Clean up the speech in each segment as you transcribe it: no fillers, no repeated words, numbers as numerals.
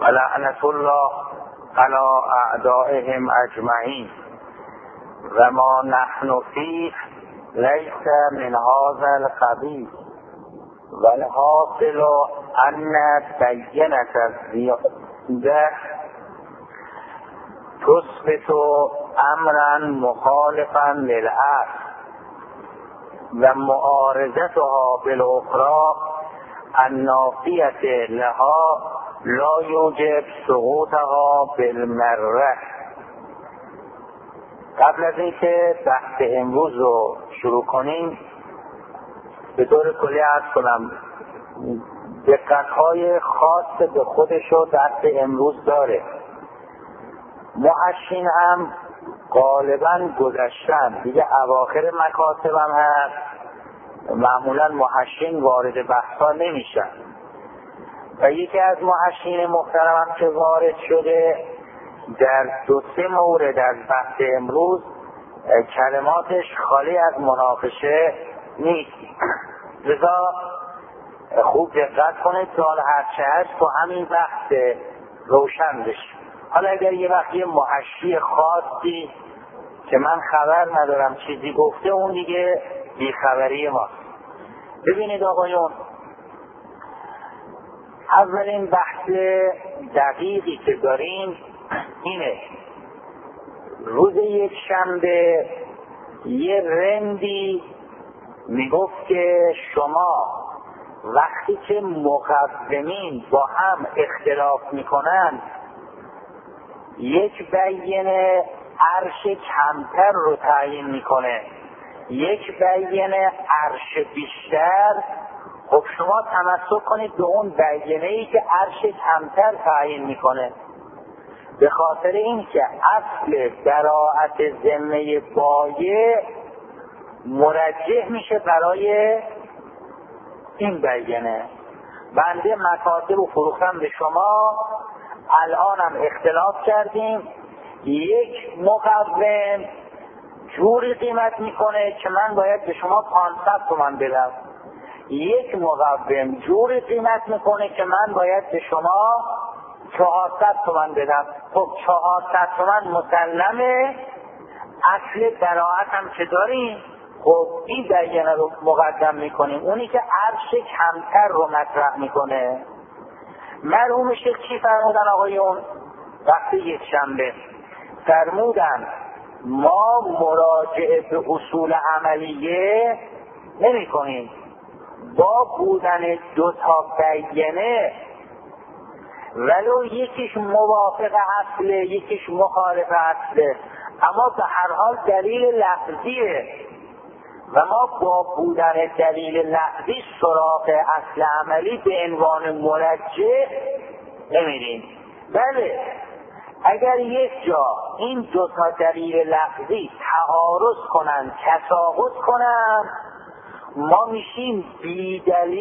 لعنت الله علی اعدائهم اجمعین و ما نحن فیه لیس من هذا القبیل والحاصل ان بینة الزیاده تثبت امرا مخالفا للاصل و معارضتها بالاخرى النافیة لها لا یوجب سقوطها بالمره. قبل از اینکه بحث امروز رو شروع کنیم به طور کلی عرض کنم دقت‌های خاص به خودش رو درس امروز داره. محشین هم غالبا گذشتن دیگه، اواخر مکاتب هم هست، معمولا محشین وارد بحثا نمیشن و یکی از محشین محترم هم که وارد شده در 2-3 مورد از بحث امروز کلماتش خالی از مناقشه نیست، لذا خوب دقت کنید تا هرچه هست تو همین بحث روشن بشه. حالا اگر یه وقت یه محشی خاصی که من خبر ندارم چیزی گفته، اون دیگه بیخبری ماست. ببینید آقایون، اولین بحث دقیقی که داریم اینه: روز یک شنبه یه رندی میگفت که شما وقتی که مقدمین با هم اختلاف میکنن یک بیینه عرش کمتر رو تعیین میکنه، یک بیینه عرش بیشتر. خب شما تمسک کنید به اون بیینه‌ای که عرش کمتر تعیین میکنه، به خاطر این که اصل براءت ذمه بایع مرجح میشه برای این بیینه. بنده مکاتب و فروختم به شما، الانم اختلاف کردیم، یک مقوم جوری قیمت میکنه که من باید به شما 500 تومان بدم، یک مقوم جوری قیمت میکنه که من باید به شما 400 تومان بدم. خب 400 تومان مسلمه، اصل براءت هم که داریم. خب این بیانه رو مقدم میکنیم، اونی که عرش کمتر رو مطرح میکنه. مرحوم شیخ چی فرمودن آقایون وقتی یک شنبه؟ فرمودن ما مراجعه به اصول عملیه نمی کنیم، با بودن 2 تا بیانه ولو یکیش موافق اصله یکیش مخالف اصله، اما به هر حال دلیل لفظیه و ما با بودن دلیل لفظی سراغ اصل عملی به عنوان مرجح نمیریم. بله، اگر یک جا این 2 تا دلیل لفظی تعارض کنن، تساقط کنن، ما میشیم بی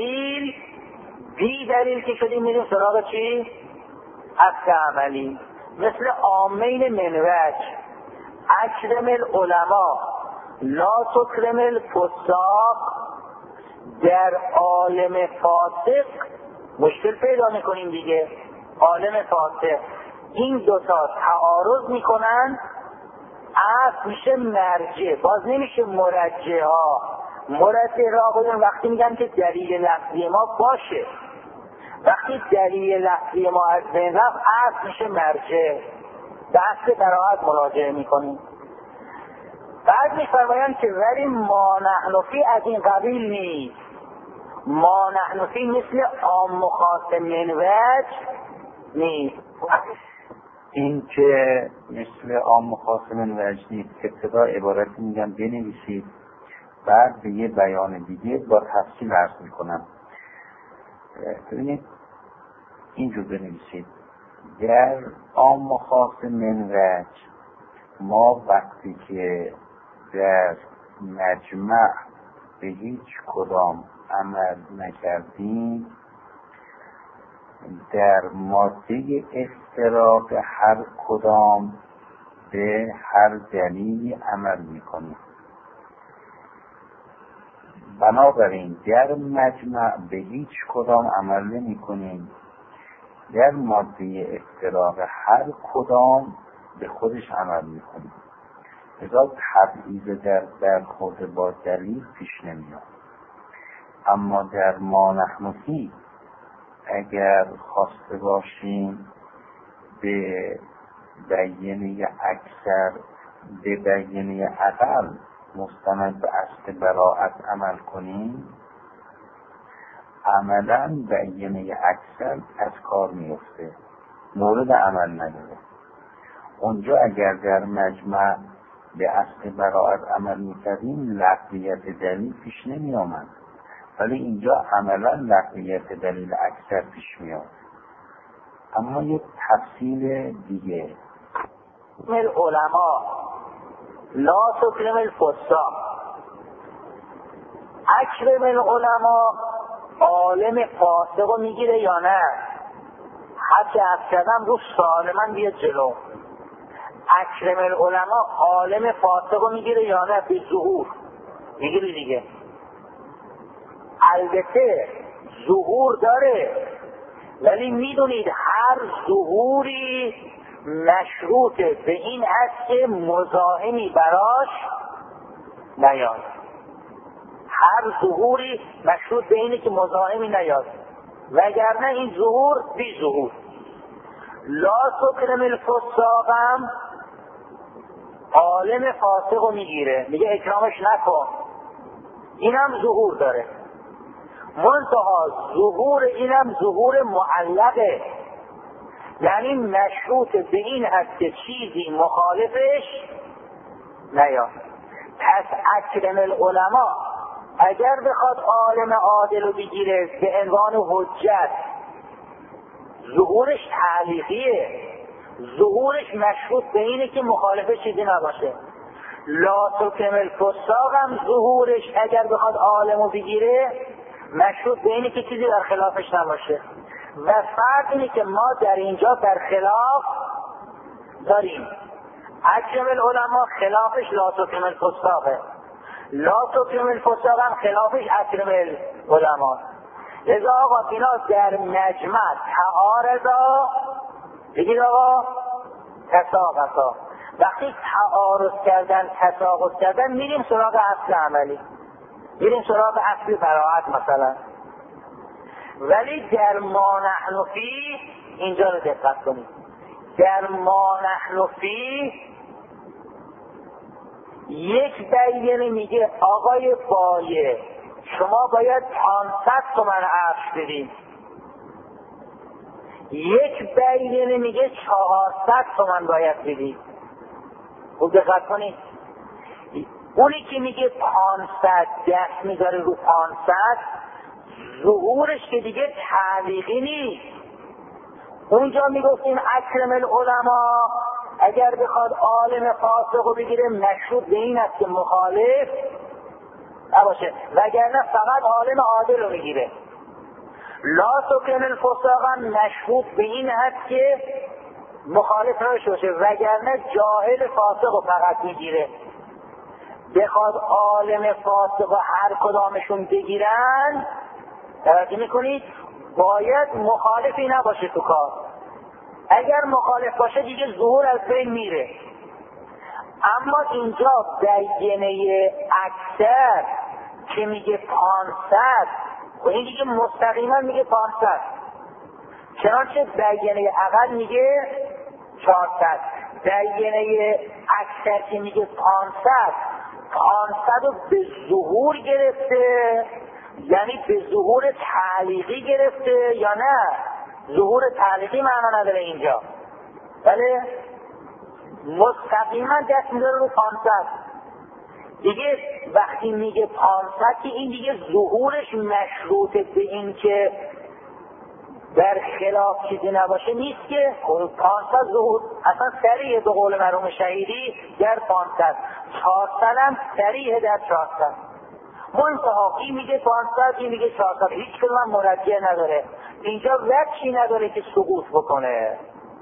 دلیل که شدیم میریم سراغ چی؟ اصل عملی. مثل عامین منوج اکرم العلماء لا تکرم الفساق، در عالم فاسق مشکل پیدا میکنیم دیگه. عالم فاسق این 2 تا تعارض میکنن، اصل میشه مرجع، باز نمیشه مرجع ها. مرجع را آقایون وقتی میگن که دلیل لفظی ما باشه، وقتی دلیل لفظی ما از بین رفت اصل میشه مرجع، به اصل براءت مراجعه میکنیم. بعد میفرمایند که ولی ما نحن فی از این قبیل نیست. ما نحن فی مثل عام خاص منوج نیست. این که مثل عام خاص منوج نیست، ابتدا عبارتی میگم بنویسید، بعد به یه بیان دیگه با تفصیل عرض میکنم. ببینید اینجور بنویسید: در عام خاص منوج ما وقتی که در مجمع به هیچ کدام عمل نکردیم، در ماده افتراق هر کدام به هر دلیلی عمل میکنیم. بنابراین در مجمع به هیچ کدام عمل نمی کنیم، در ماده افتراق هر کدام به خودش عمل میکنه. لذا تبعیض در برخورد با دلیل پیش نمیاد. اما در ما نحن فیه اگر خواسته باشیم به بیانیه اکثر به بیانیه اقل مستند به اصل براءت عمل کنیم، عملا بیانیه اکثر از کار میفته، مورد عمل نداره. اونجا اگر در مجمع به اصل براءت عمل میکردیم لغویت دلیل پیش نمی آمد، ولی اینجا عملا لغویت دلیل اکثر پیش میاد. اما یک تفصیل دیگه، العلماء لا تکرم الفساق، اکرم العلماء عالم فاسق رو میگیره یا نه؟ حتی از کردم رو سالما بیاد جلو. اکرم العلماء عالم فاسق رو میگیره یا نه؟ به ظهور میگیره دیگه. البته ظهور داره، ولی میدونید هر ظهوری مشروط به این است که مزاحمی براش نیاد. هر ظهوری مشروط به اینه که مزاحمی نیاد، وگرنه این ظهور بی ظهور. لا تکرم الفساق هم عالم فاسق رو میگیره، میگه اکرامش نکن، اینم ظهور داره. منتها ظهور اینم ظهور معلقه، یعنی مشروط به این هست که چیزی مخالفش نیاد. پس اکرم العلماء اگر بخواد عالم عادل رو بگیره به عنوان حجت، ظهورش تعلیقیه، ظهورش مشروط به اینه که مخالفه چیزی نباشه. لا تکرم الفساق هم ظهورش اگر بخواد عالم رو بگیره مشروط به اینه که چیزی در خلافش نباشه. و فرق اینه که ما در اینجا در خلاف داریم. اکرم العلماء خلافش لا تکرم الفساقه، لا تکرم الفساق هم خلافش اکرم العلماء. لذا آقا اینا در مجمع تعارضا، بگید آقا تساقطا. وقتی تعارض کردن تساقط کردن میریم سراغ اصل عملی، میریم سراغ اصل براءت مثلا. ولی در ما نحن فیه اینجا رو دقت کنید. در ما نحن فیه یک بیانیه میگه آقای بایه شما باید 500 تومن عرش بدید، یک بیانیه میگه 400 تومن باید بدید. خوب دقت کنید. اونی که میگه 500 دست میذاره رو 500، ظهورش که دیگه تعلیقی نیست. اونجا میگفتیم اکرم العلماء اگر بخواد عالم فاسق رو بگیره مشروط به این است که مخالف نباشه، وگرنه فقط عالم عادل رو میگیره. لا تکرم الفساق هم مشروط به این است که مخالف نباشه باشه، وگرنه جاهل فاسق رو فقط میگیره. بخواد عالم فاسق و هر کدامشون بگیرن، توجه میکنید، باید مخالفی نباشه تو کار. اگر مخالف باشه دیگه ظهور از بین میره. اما اینجا بیانیه اکثر که میگه 500 و این دیگه مستقیما میگه 500، چنانچه بیانیه اقل میگه 400. بیانیه اکثر که میگه 500 رو به ظهور گرفته، یعنی به ظهور تعلیقی گرفته یا نه؟ ظهور تعلیقی معنا نداره اینجا، بله مستقیما دست میذاره رو 500. دیگه وقتی میگه 500 که این دیگه ظهورش مشروط به این که در خلاف چیزی نباشه نیست که 500 ظهور اصلا سریعه به قول مرحوم شهیدی در 500، 400 هم سریعه در 400. منتها این میگه 500 این میگه 400، هیچ کدوم هم مرجع نداره. اینجا وجهی نداره که سقوط بکنه.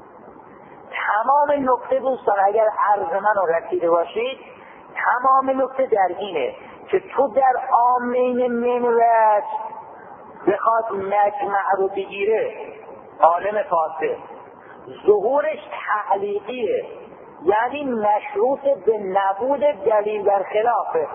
تمام نکته دوستان اگر عرض من رو رسیده باشید، تمام نکته در اینه که تو در عامین من وجه بخواد مجمع رو بگیره عالم فاسد ظهورش تعلیقیه، یعنی مشروط به نبود دلیل در خلافه.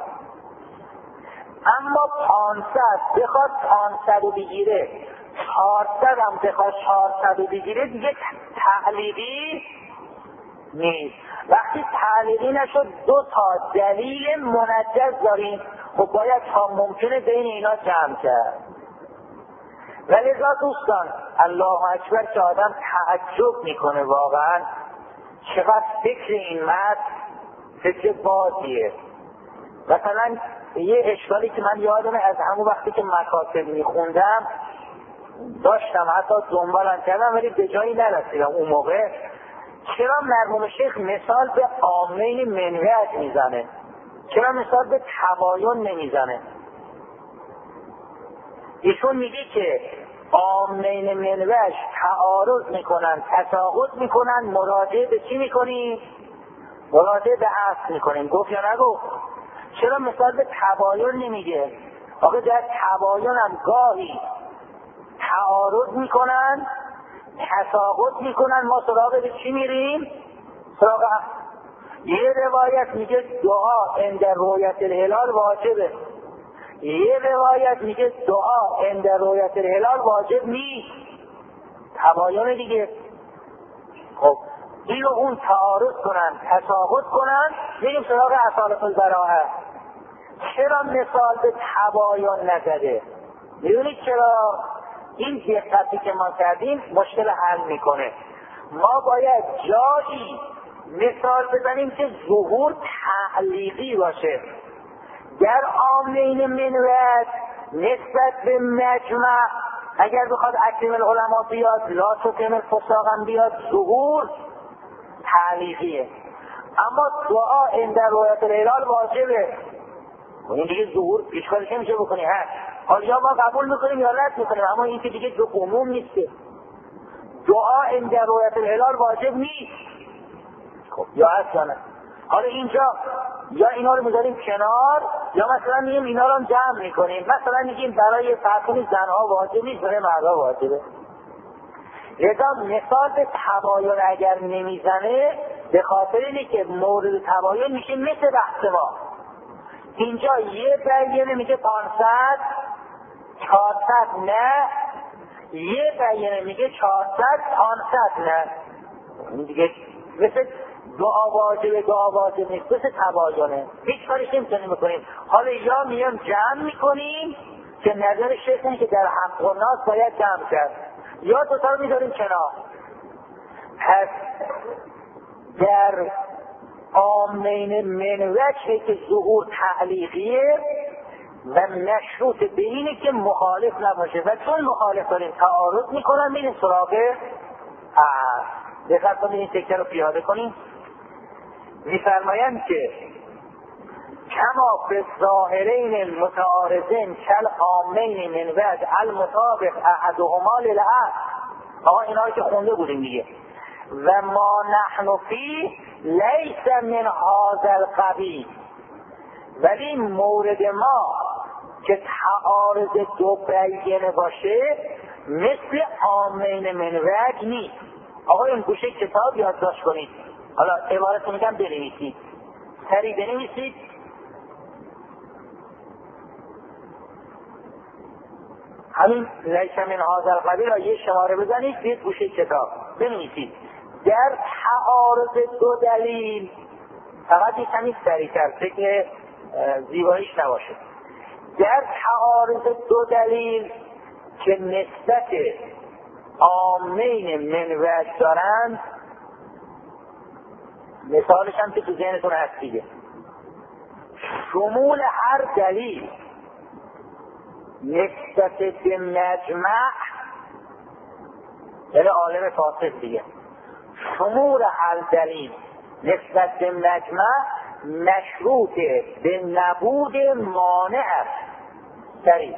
اما 500 بخواد 500 رو بگیره، 400 هم بخواد 400 رو بگیره، دیگه تعلیقی نیست. وقتی تعلیقی نشد 2 تا دلیل منجز داریم، خب باید تا ممکنه بین اینا جمع کرد. ولذا دوستان الله اکبر که آدم تعجب میکنه واقعا چقدر فکر این متن فکر بازیه. مثلا یه اشکالی که من یادمه از همون وقتی که مکاتب میخوندم داشتم حتی دنبالم کردم ولی به جایی نرسیدم اون موقع، چرا مرحوم شیخ مثال به عامین منوعج میزنه؟ چرا مثال به تباین نمیزنه؟ ایشون میگه که عامین منوعج تعارض میکنن، تساقط میکنن، مراجعه به چی میکنیم؟ مراجعه به اصل میکنیم. گفت یا نگفت؟ چرا مثال به تباین نمیگه؟ آخه در تباین هم گاهی تعارض میکنن، تساقط میکنن، ما سراغ به چی میریم؟ سراغ یه روایت میگه دعا عند رؤیت الهلال واجبه، یه روایت میگه دعا عند رؤیت الهلال واجب نیست. تباین دیگه. خب این رو اون تعارض کنن، تساقط کنن، میگیم سراغ اصالت البراءه. چرا مثال به تباین نزده؟ میدونید چرا؟ این دقتی که ما کردیم مشکل حل میکنه. ما باید جایی مثال بزنیم که ظهور تعلیقی باشه. در عامین منوعج نسبت به مجمع اگر بخواد اکرم العلماء بیاد، لا تکرم الفساق هم بیاد، ظهور تعلیقیه. اما دعا عند رؤیت الهلال واجبه. این دیگه ظهور اشکالش نمیشه بکنی. حالا یا ما قبول میکنیم یا رد میکنیم، اما این که دیگه جو عموم نیسته. دعا عند رؤیت الهلال واجب نیست. خب یا هست یا نه؟ حالا اینجا یا اینا رو میذاریم کنار یا مثلا میگیم اینا رو جمع میکنیم. مثلا میگیم برای فرقی زنها واجب نیست، برای مردها واجبه. لذا مثال به تباین اگر نمیزنه به خاطر اینه که مورد تباین میشه مثل بحث ما. اینجا یه بیانه میگه 500 400 نه، یه بیانه میگه 400 500 نه. این دیگه مثل دعا واجب نیست، مثل تباینه، هیچ کارش نمیتونیم بکنیم. حالا یا میام جمع میکنیم که نظر شیخ اینه که در حق و ناس باید جمع کرد، یا دوتا رو میذاریم کنار. پس در عامین منوعج که ظهور تعلیقیه و مشروط به اینه که مخالف نباشه و چون مخالف داریم تعارض میکنن میریم سراغ دقت کنید. این تکه رو پیاده کنیم. میفرمایند که کما به ظاهرین المتعارضین کل عامین منوعج المطابق احدهما للآخر. آقا اینا رو که خونده بودیم دیگه. و ما نحن فی لیس من هذا القبیل، ولی مورد ما که تعارض دو بیانه باشه مثل عامین منوعج نیست. آقا این گوشه کتاب یادداشت کنید. حالا عبارت رو میگم بنویسید، سریع بنویسید. همین لیس من هذا القبیل را یه شماره بزنید بیاید گوشه کتاب بنویسید. در تعارض دو دلیل، فقط یه کمی سریع‌تر فکر زیباییش نباشه، در تعارض دو دلیل که نسبت عامین منوعج دارند، مثالش هم که تو ذهنتون هست دیگه، شمول هر دلیل نسبت به مجمع، یعنی عالم فاسد دیگه، شمول هر دلیل نسبت به مجمع مشروط به نبود مانع است. سریع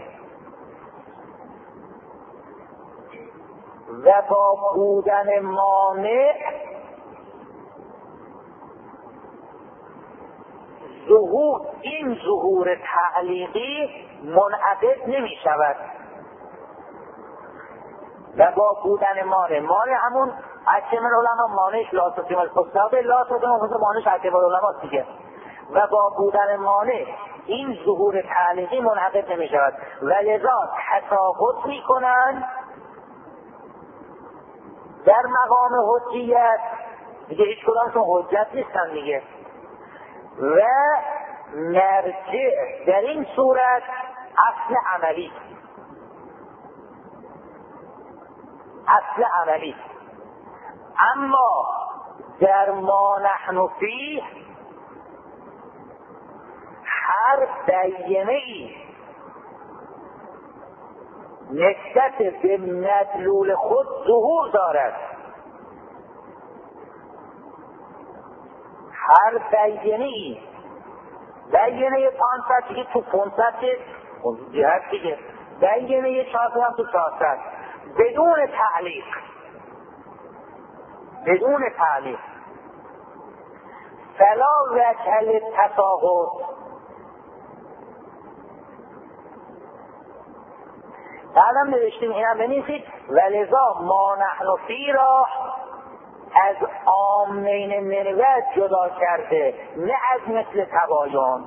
و با بودن مانع این ظهور تعلیقی منعقد نمی شود. و با بودن مانع همون اکمل علما مانعش لا تقیم الفساده لا تقیم الفساده مانعش اکمل علما دیگه. و با بودن مانع این ظهور تعلیقی منعقد نمی شود و لذا تساقط می کنند در مقام حجیت دیگه، هیچ کدامشون حجت نیستن دیگه. و مرجع در این صورت اصل عملی، اصل عملی. اما در ما نحن فیه هر بیانه ای نسبت به مدلول خود ظهور دارد، هر بیانه ای بیانه 500 دیگه تو 500 جهت دیگه، بیانه 400 هم تو 400 بدون تعلیق، بدون تعلیق فلا وجه للتساقط. بعدم نوشتیم اینم بنویسید ولذا ما نحن فی را از عامین منوج جدا کرده، نه از مثل تباین.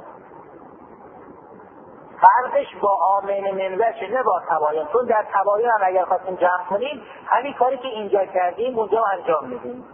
فرقش با عامین منوج نه با تباین، چون در تباین هم اگر خواستیم جمع کنیم همین کاری که اینجا کردیم اونجا انجام میدیم.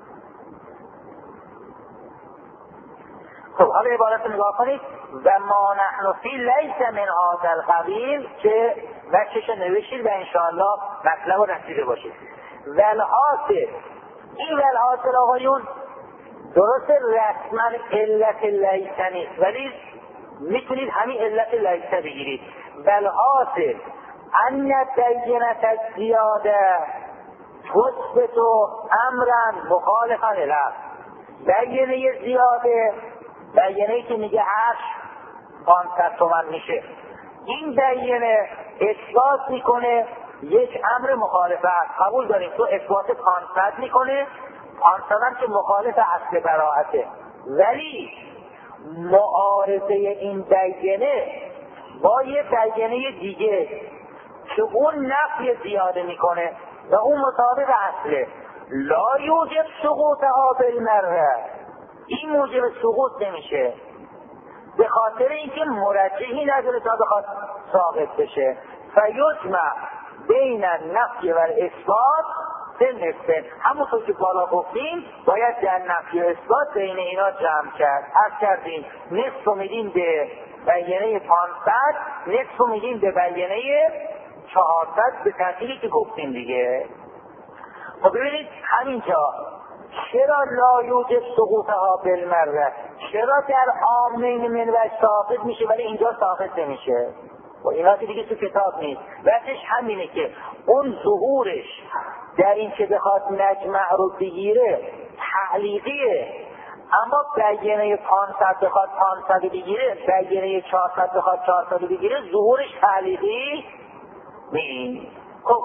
خب حالا عبارت نگاه کنید و ما نحن فی لیس من هذا القبیل که وچهش نوشید و انشاءالله مطلب رو رسیده باشید. والحاصل این والحاصل آقایون درست رسما علت لیس نیست ولی میتونید همین علت لیس بگیرید. والحاصل ان بینت الزیاده تثبت امرا مخالفا له. بیانه زیاده بیانه‌ای که میگه عرش 500 تومن میشه، این بیانه اثبات میکنه یک امر مخالفه است. قبول داریم تو اثبات 500 میکنه، 500 هم که مخالف اصل براءته، ولی معارضه این بیانه با یه بیانه دیگه که اون نفی زیاده میکنه و اون مطابق اصله لا یوجب سقوطها بالمره، این موجب سقوط نمیشه به خاطر اینکه مرجحی نداره تا بخواد ثابت بشه. فیجمع بین النفی و الاثبات بالنسبه، همونطور که بالا گفتیم باید در نفی و اثبات بین اینا جمع کرد. از کردیم نصف رو میدیم به بیانه 500، نصف رو میدیم به بیانه 400 به ترتیبی که گفتیم دیگه. خب ببینید همینجا چرا لا یوجب سقوطها بالمره، چرا در عامین منوج ثابت میشه ولی اینجا ثابت نمیشه؟ و اینا که دیگه تو کتاب نیست. وقتش همینه که اون ظهورش در این که بخواد مجمع رو بگیره تعلیقیه، اما بیانه 500 بخواد 500 بگیره، بیانه 400 بخواد 400 بگیره، ظهورش تعلیقی نیست. خب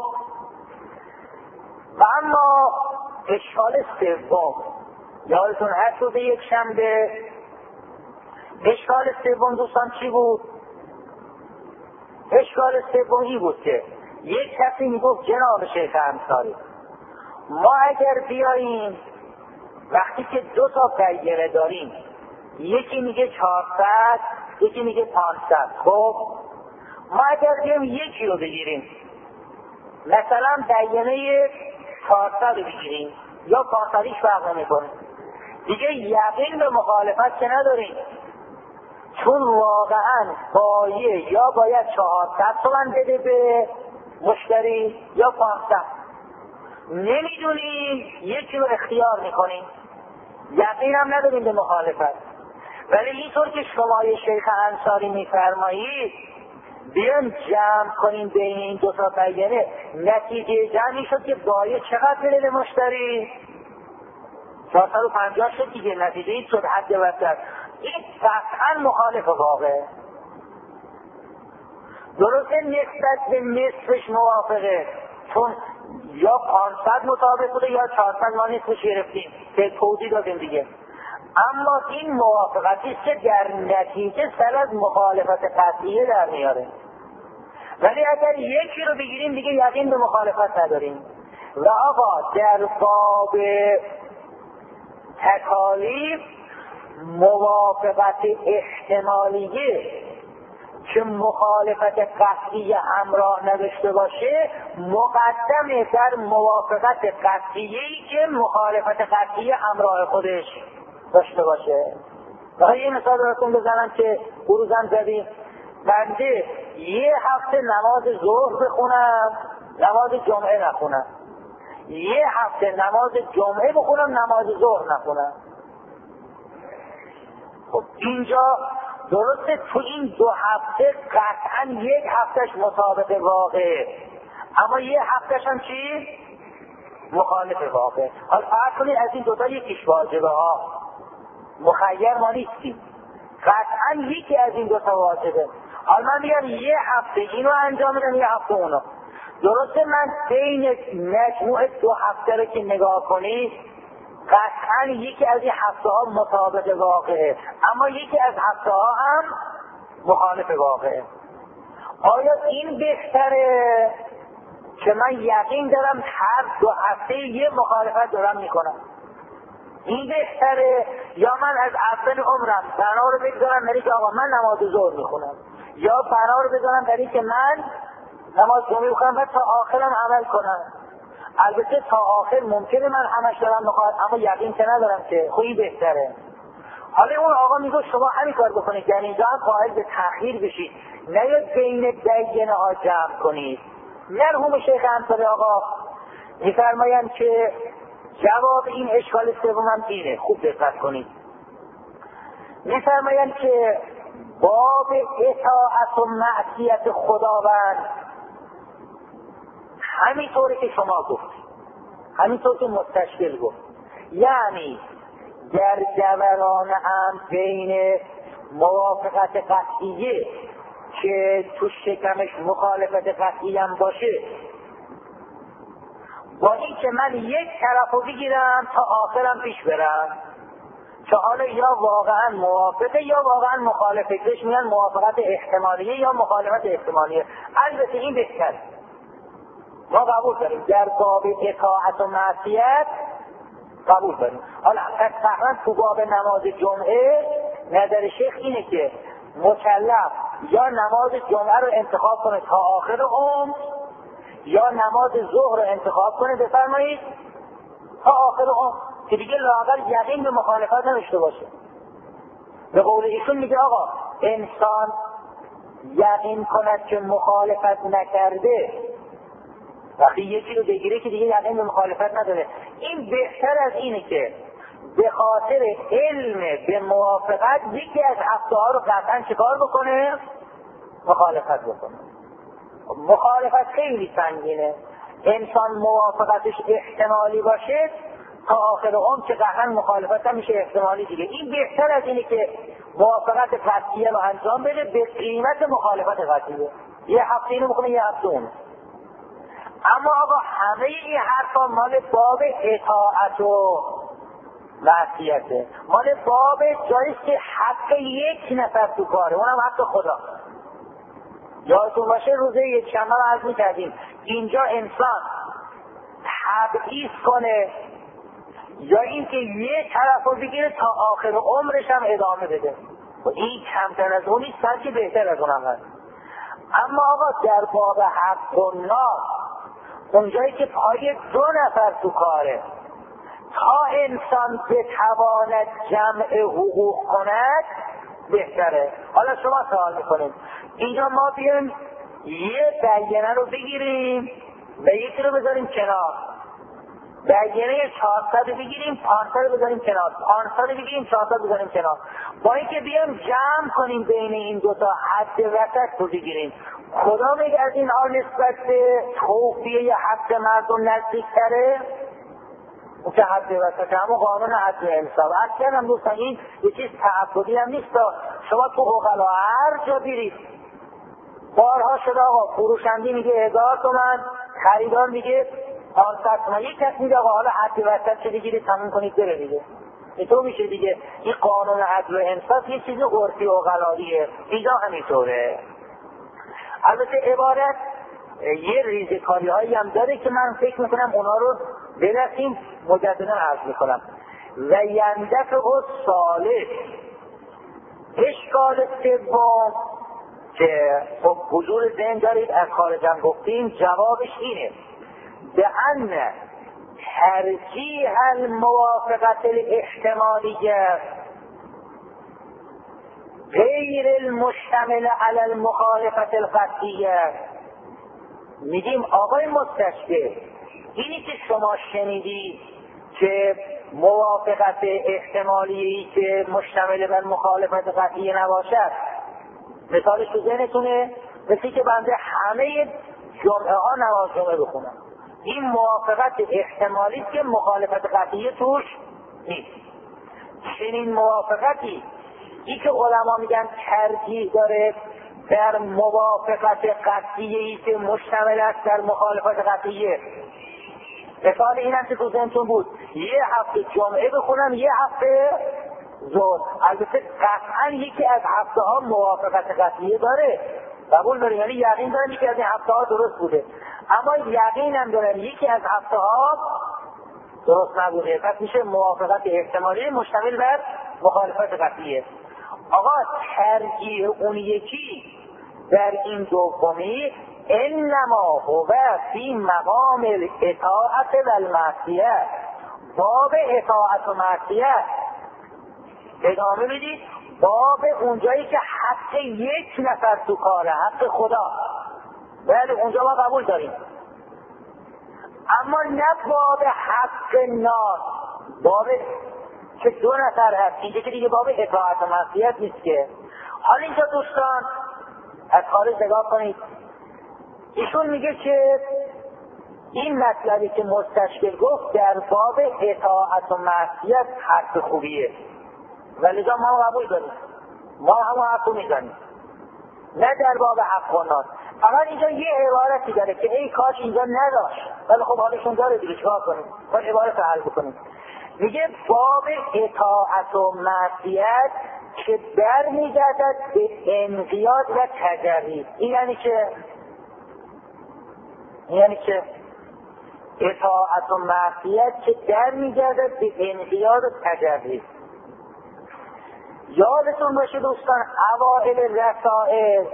و اما اشکال سوم یادتون هست روز یک شنبه اشکال سوم دوستان چی بود؟ اشکال سومی بود که یک کسی میگفت جناب شیخ انصاری ما اگر بیاییم وقتی که 2 تا بیانه داریم یکی میگه 400 یکی میگه 500، خب ما اگر بیاییم یکی رو بگیریم مثلا بیانه 400 رو بگیریم یا 500 هیچ فرق نمیکنه دیگه یقین به مخالفت که نداریم، چون واقعا بایه یا باید 400 تومن بده به مشتری یا 500 نمیدونیم یکی رو اختیار میکنیم، یقین هم نداریم به مخالفت. ولی اینطور که شما شیخ انصاری میفرمایید بیان جمع کنیم بین این 2 تا بیانه، نتیجه جمعی شد که بایه چقدر بده به مشتری 450 شد دیگه، نتیجه این شد حد وسط. این قطعا مخالف واقع، درسته نسبت به نصفش موافقه، چون یا 500 مطابق بوده یا 400 ما نصفش گرفتیم که توضیح دادیم دیگه، اما این موافقتی است که در نتیجه سر از مخالفت قطعیه در میاره. ولی اگر یکی رو بگیریم دیگه یقین به مخالفت نداریم. و آقا در باب تکالیف موافقت احتمالیه که مخالفت قطعی همراه نداشته باشه مقدمه در موافقت قطعیه‌ای که مخالفت قطعی همراه خودش داشته باشه. و یه مثال براتون بزنم که بروزم زدیم. بنده یه هفته نماز ظهر بخونم نماز جمعه نخونم، یه هفته نماز جمعه بخونم نماز ظهر نخونم. خب اینجا درسته تو این 2 هفته قطعا یک هفتهش مطابق واقعه، اما یه هفتهش هم چی؟ مخالف واقع. حالا فرض کنید از این دوتا یکیش واجبه ها، مخیر ما نیستیم، قطعا یکی از این دوتا واجبه. حالا من میگم یه هفته اینو انجام میدم یه هفته اونو. درسته من بین مجموع 2 هفته رو که نگاه کنید قطعا یکی از این هفته ها مطابق واقعه، اما یکی از هفته ها هم مخالف واقعه. آیا این بهتره که من یقین دارم هر 2 هفته یه مخالفت دارم میکنم؟ این بهتره یا من از اول عمرم بنا رو بگذارم برای که آقا من نماز ظهر میخونم، یا بنا رو بذارم برای که من نماز جمعه میخونم و تا آخرم عمل کنم؟ البته تا آخر ممکنه من همش دارم میخواد، اما یقین که ندارم که خوبی بهتره. حالا اون آقا میگه شما همین کار بکنید، در اینجا هم قائل به تأخیر بشید، نه یا بین بیانه ها جمع کنید. مرحوم شیخ امثالی آقا میفرمایند که جواب این اشکال سوم هم اینه، خوب دقت کنید. میفرمایند که باب اطاعت و معصیت خداوند همینطوری که شما گفتید، همینطور که مستشکل گفت، یعنی در دوران هم بین موافقت قطعیه که تو شکمش مخالفت قطعی هم باشه، با این که من یک طرف رو بگیرم تا آخرم پیش برم، که حالا یا واقعا موافقه یا واقعا مخالفه، بهش میگن موافقت احتمالیه یا مخالفت احتمالیه. البته این بهتر ما قبول داریم در باب اطاعت و معصیت قبول داریم. حالا تقریبا تو باب نماز جمعه نظر شیخ اینه که مکلف یا نماز جمعه رو انتخاب کنه تا آخر عمر، یا نماز ظهر رو انتخاب کنه بفرمایید تا آخر عمر، که دیگه لااقل یقین به مخالفت نداشته باشه. به قول ایشون میگه آقا انسان یقین کند که مخالفت نکرده، وقتی یکی رو بگیره که دیگه یقین به مخالفت نداره. این بهتر از اینه که به خاطر علم به موافقت یکی از هفته ها رو قطعا چکار بکنه؟ مخالفت بکنه. مخالفت خیلی سنگینه. انسان موافقتش احتمالی باشه تا آخر عمر که قطعا مخالفت هم میشه احتمالی دیگه. این بهتر از اینه که موافقت قطعیه رو انجام بده به قیمت مخالفت قطعیه. یه هفته اینو بکنه یه هفته اون. اما آقا همه این حرفا مال باب اطاعت و معصیته، مال باب جاییست که حق یک نفر تو کاره، اونم حق خدا. یادتون باشه روزه یکشنبه رو عرض می‌کردیم اینجا انسان تبعیض کنه یا اینکه یه طرف رو بگیره تا آخر عمرش هم ادامه بده، و این کمتر از اون نیست بلکه بهتر از اونم هست. اما آقا در باب حق و ناس اونجایی که پای 2 نفر تو کاره تا انسان بتواند جمع حقوق کند بهتره. حالا شما سوال میکنید اینجا ما بیایم یه بیانه رو بگیریم و یکی رو بذاریم کنار، بیانه 400 رو بگیریم 500 رو بذاریم کنار، 500 رو بگیریم 400 بذاریم کنار، با اینکه بیایم جمع کنیم بین این دوتا حد وسط رو بگیریم، کدام یک از این ها نسبت به توفیه حق مردم نزدیکتره؟ اون که حد وسط همون قانون عدل و انصاف. عرض کردم دوستان این یه چیز تعبدی هم نیست. شما تو عقلا هر جا برید بارها شده آقا فروشنده میگه 1000 تومان، خریدار میگه 500 تومان، یک کس میگه آقا حالا حد وسط چه بگیرید تموم کنید بره دیگه. اینطور میشه دیگه. این قانون عدل و انصاف یه چیز عرفی عقلاییه، اینجا همینطوره. البته عبارت یه ریزکاری هایی هم داره که من فکر میکنم اونا رو برسیم مجددا عرض میکنم. و یندفع الثالث، اشکال سوم که خب حضور ذهن دارید از خارجم گفتیم، جوابش اینه به ان ترجیح الموافقت الاحتمالیه غیر المشتمل علی المخالفت القطعیه. میگیم آقای مستشفی، اینی که شما شنیدی که موافقت احتمالی که مشتمل بر مخالفت قطعیه نباشد، مثالش تو ذهنتونه مثل که بنده همه جمعه ها نماز جمعه بخونم، این موافقت احتمالی که مخالفت قطعیه توش نیست. چنین موافقتی ای که علما میگن ترجیح داره در موافقت قطعیه‌ای که مشتمل است در مخالفت قطعیه. مثال این هم که تو ذهنتون بود، یه هفته جمعه بخونم یه هفته ظهر. البته قطعا یکی از هفته ها موافقت قطعیه داره، قبول داریم، یعنی یقین دارم یکی از این هفته ها درست بوده، اما یقین هم دارم یکی از هفته ها درست نبوده، پس میشه موافقت احتمالی مشتمل بر مخالفت قطعیه. آقا ترجیح اون یکی در این دومی انما هو فی مقام الاطاعت و المعصیه، باب اطاعت و معصیه. ادامه بدید، باب اونجایی که حق یک نفر تو کاره، حق خدا، بله اونجا ما قبول داریم، اما نه باب حق ناس، باب که دو نفر هست، اینجا که دیگه باب اطاعت و معصیت نیست که. حالا اینجا دوستان از خارج نگاه کنید، ایشون میگه که این مطلبی که مستشکل گفت در باب اطاعت و معصیت حق خوبیه، ولی ما قبول داریم، ما هم حق میزنیم، نه در باب حق و ناس. فقط اینجا یه عبارتی داره که ای کاش اینجا نداشت، ولی خب حالشون داره دیگه، چیکار کنیم؟ باید عبارت حل بکنیم. میگه باب اطاعت و معصیت که برمیگردد به انقیاد و تجرید. این یعنی که اطاعت و معصیت که برمیگردد به انقیاد و تجرید. یادتون باشه دوستان اوائل رسائل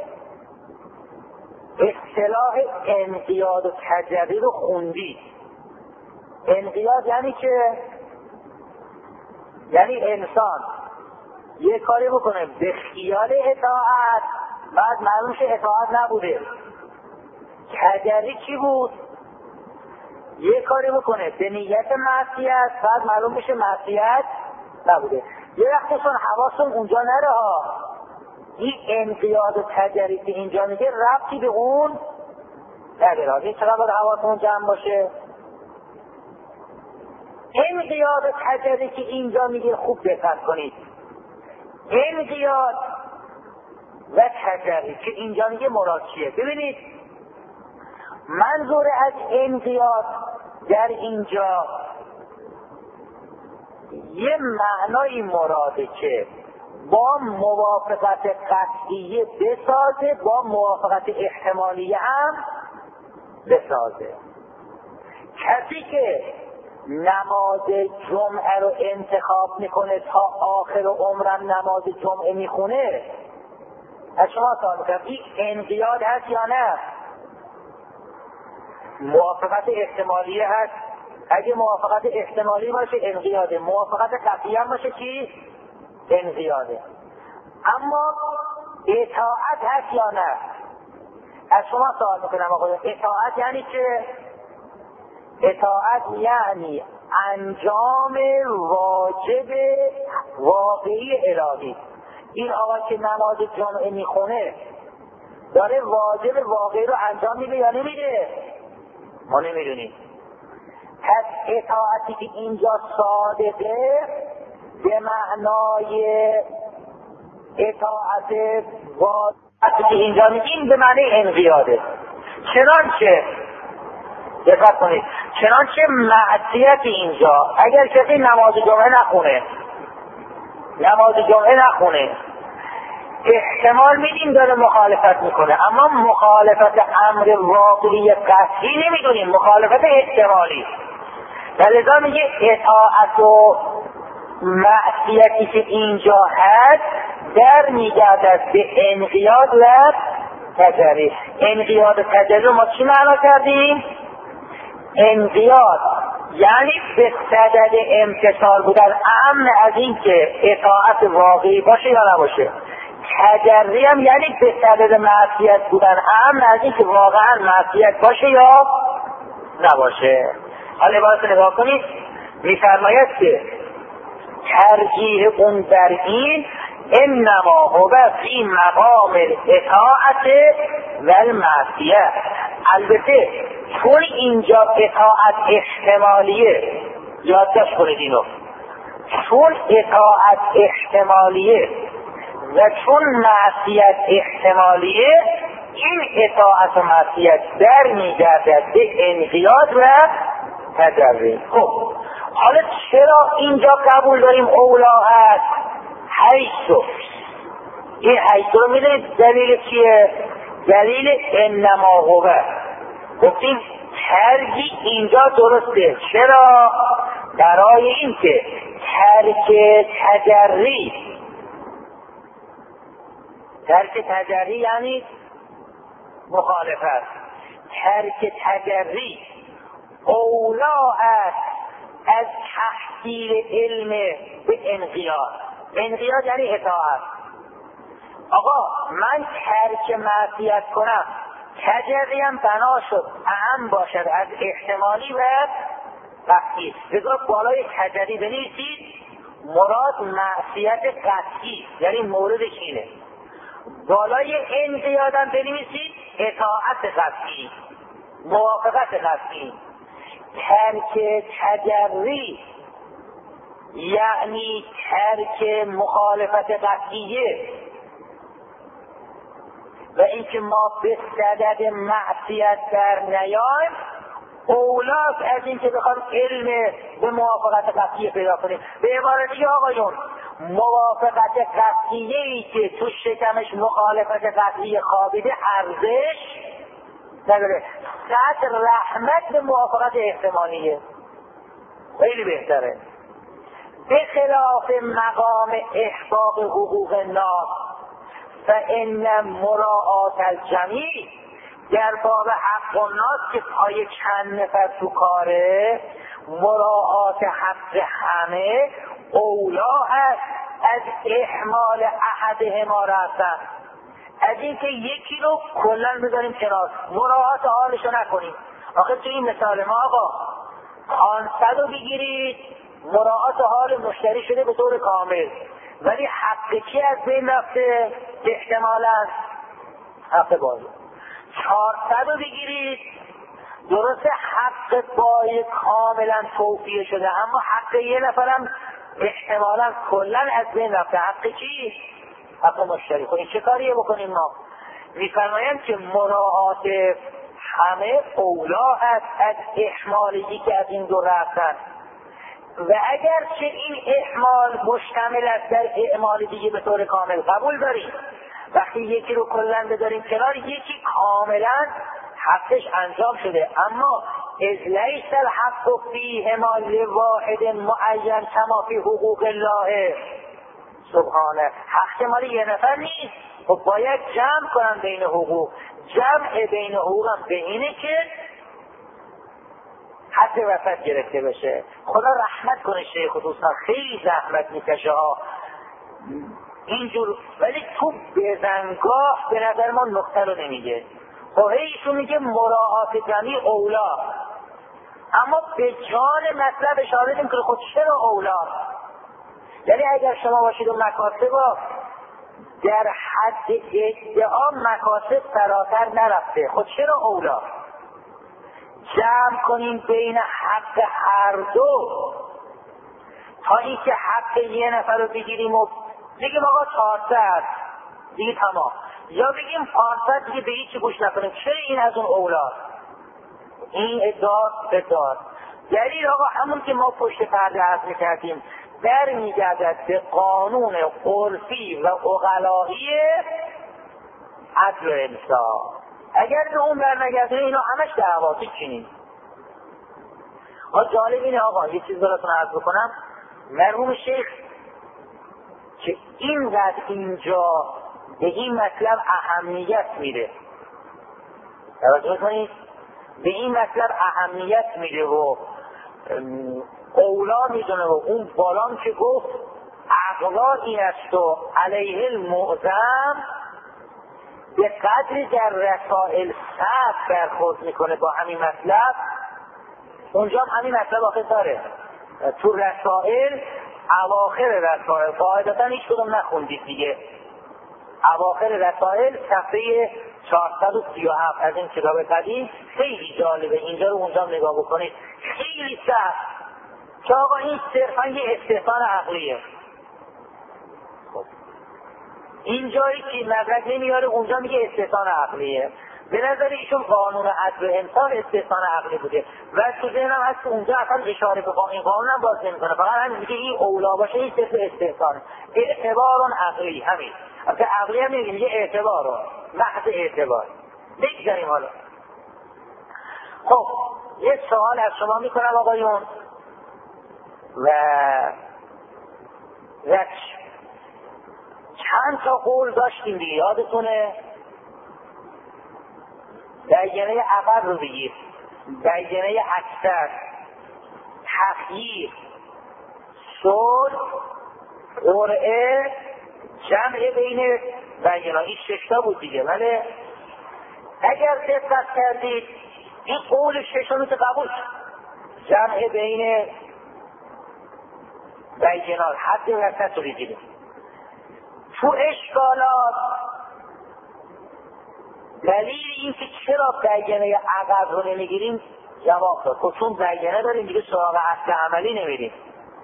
اصطلاح انقیاد و تجرید رو خوندید. انقیاد یعنی انسان یه کاری بکنه به خیال اطاعت، بعد معلوم شه اطاعت نبوده. تجرید چی بود؟ یه کاری بکنه به نیت معصیت، بعد معلوم بشه معصیت نبوده. یه وقتشون حواستون اونجا نره ها، این انقیاد و تجرید که اینجا میگه ربطی به اون نداره. این چقدر باید حواستون جمع باشه؟ انقیاد و تجرید که اینجا میگه خوب دقت کنید، انقیاد و تجرید که اینجا میگه مراد چیه؟ ببینید منظور از انقیاد در اینجا یه معنای مراده که با موافقت قطعیه بسازه، با موافقت احتمالیه هم بسازه. کسی که نماز جمعه رو انتخاب میکنه تا آخر عمرم نماز جمعه میخونه، از شما سوال میکنم این انقیاد هست یا نه؟ موافقت احتمالیه هست. اگه موافقت احتمالی باشه انقیاده، موافقت قطعی هم باشه چی؟ انقیاده. اما اطاعت هست یا نه؟ از شما سوال میکنم آقا، اطاعت یعنی چه؟ اطاعت یعنی انجام واجب واقعی الهی. این آقا که نماز جمعه میخونه داره واجب واقعی رو انجام میده یا نمیده؟ ما نمیدونیم. پس اطاعتی که اینجا صادقه به معنای اطاعت واجبی که اینجا میگیم به معنی انقیاده. چنانچه دقت کنید، چنانچه معصیت اینجا اگر کسی نماز جمعه نخونه احتمال میدیم داره مخالفت میکنه، اما مخالفت امر واقعی قطعی نمیدونیم، مخالفت احتمالی. و لذا میگه اطاعت و معصیتی که اینجا هست در میگردد به انقیاد و تجری. انقیاد و تجری ما چی معنا کردیم؟ انقیاد یعنی به صدد امتثال بودن، امن از این که اطاعت واقعی باشه یا نباشه. تجری هم یعنی به صدد معصیت بودن، امن از این که واقعا معصیت باشه یا نباشه. حالا عبارت نگاه کنید، میفرماید که ترجیح اون در این انما هو فی مقام الاطاعت و المعصیه. البته چون اینجا اطاعت احتمالیه، یادداشت کنید اینو، چون اطاعت احتمالیه و چون معصیت احتمالیه، این اطاعت و معصیت در میگردد به انقیاد و تجری. خب حالا چرا اینجا قبول داریم اولا هست؟ حیثو، این حیثو رو میدونید دلیل چیه؟ دلیل انما هو. گفتیم ترجیح اینجا درسته. چرا؟ برای این که ترک تجری یعنی مخالفت، ترک تجری اولا است از تحصیل علم به انقیاد. انقیاد یعنی اطاعت. آقا من ترک معصیت کنم، تجریم بنا شد اهم باشد از احتمالی و قطعی. بذار بالای تجری بنویسید مراد معصیت قطعی، یعنی موردش اینه. بالای انقیادم بنویسید اطاعت قطعی، موافقت قطعی. ترک تجری یعنی ترک مخالفت قطعیه و اینکه ما به صدد معصیت در نیایم اولاست از اینکه بخوام علم به موافقت قطعیه پیدا کنیم. به عبارت دیگه آقایون، موافقت قطعیه‌ای که تو شکمش مخالفت قطعی خوابیده ارزش نداره. صد رحمت به موافقت احتمالیه، خیلی بهتره. به خلاف مقام احقاق حقوق الناس فان مراعات الجمیع، در باب حق الناس که پای چند نفر تو کاره، مراعات حق همه اولا است از احمال احدهما رأسا، از اینکه یکی رو کلا بذاریم کنار، مراعات حالشو نکنیم. آخه تو این مثال ما آقا 500 رو بگیرید مراعات حال مشتری شده به طور کامل، ولی حق کی از بین رفته؟ احتمالاً حق بازی. 400 رو بگیرید درسته حق بای کاملا توفیه شده، اما حق یه نفرم احتمالاً کلا از بین رفته. حق کی؟ حق مشتری. خب این چه کاریه بکنیم ما؟ میفرمایند که مراعات همه اولا است از احمالی که از این دو رفتن، و اگر چه این احمال مشتمل است در اعمال دیگه به طور کامل قبول داریم، وقتی یکی رو کلا بذاریم کنار، یکی کاملا حقش انجام شده، اما از لیس الحق فیهما لواحد معین کما فی حقوق الله سبحانه. حق مال یه نفر نیست، خب باید جمع کنم بین حقوق. جمع بین حقوق هم به اینه که حد وسط گرفته بشه. خدا رحمت کنه شیخ دوستان، خیلی زحمت میکشه ها اینجور، ولی تو بزنگاه به نظر ما نقطه رو نمیگه. خب ایشون میگه مراعات جمعی اولا، اما به جان مطلب اشاره نمی کنه. خود چرا اولا؟ یعنی اگر شما باشید و مکاسب در حد ادعا مکاسب فراتر نرفته، خود چرا اولا؟ جمع کنیم بین حق هر دو تا اینکه حق یه نفر رو بگیریم و بگیم آقا 400 دیگه تمام، یا بگیم 500 دیگه به هیچی گوش نکنیم. چرا این از اون اولا؟ این ادعا دلیل آقا همون که ما پشت پرده عرض میکردیم، برمیگردد به قانون عرفی و عقلایی عدل و انصاف. اگر به اون برنگرده اینا همش دعواتی چینی. جالب اینه آقا، یه چیز براتون عرض بکنم. مرحوم شیخ که اینقدر اینجا به این مطلب اهمیت میده، توجه کنید، به این مطلب اهمیت میده و اولا میدونه و اون بالام که گفت اقلا این است و علیه المعظم به قدری در رسائل صعب برخورد میکنه با همین مطلب. اونجا هم همین مطلب آخر داره تو رسائل، اواخر رسائل، قاعدتا هیچ کدوم نخوندید دیگه، اواخر رسائل صفحه 437 از این کتاب قدیم خیلی جالبه. اینجا رو اونجا نگاه بکنید، خیلی سخت که آقا این صرفا یه استحسان عقلیه. اینجایی که مدرک نمیاره اونجا میگه استحسان عقلیه. به نظر ایشون قانون عدل و انصاف استحسان عقلی بوده و تو ذهنم هست اونجا اصلا اشاره به این قانون هم باز نمیکنه، فقط همین میگه این اولا باشه، این صرف استحسان، اعتبارون عقلی، همین. اصلا عقلی هم میگه اعتبارون، محض اعتبار. بگذاریم حالا. خب یه سوال از شما میکنم آقایون و چند تا قول داشتیم دیگه، یادتونه؟ بیانه عقل رو بگیر، بیانه اکثر، تخییر، صلح، قرعه، جمع بین بیانه. این 6 تا بود دیگه. ولی اگر دقت کردید این قول 6 که قبول جمع بین بیانات حد وسط رو بگیریم. تو اشکالات دلیل این که چرا بیانه عقل رو نمیگیریم جواب داد. چون بیانه داریم دیگه سراغ اصل عملی نمیریم.